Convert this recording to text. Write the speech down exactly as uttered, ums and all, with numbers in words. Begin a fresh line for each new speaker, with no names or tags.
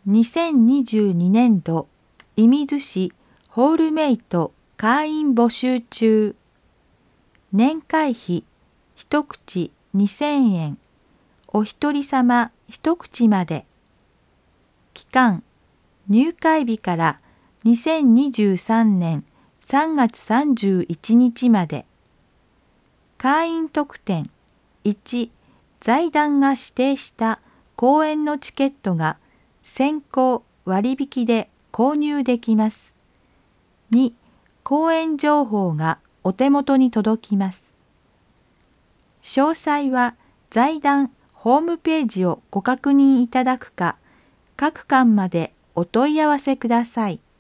にせんにじゅうにねんど射水市ホールメイト会員募集中。年会費一口にせんえん、お一人様一口まで。期間入会日からにせんにじゅうさんねんさんがつさんじゅういちにちまで。会員特典いち、財団が指定した講演のチケットが先行割引で購入できます。に、講演情報がお手元に届きます。詳細は財団ホームページをご確認いただくか、各館までお問い合わせください。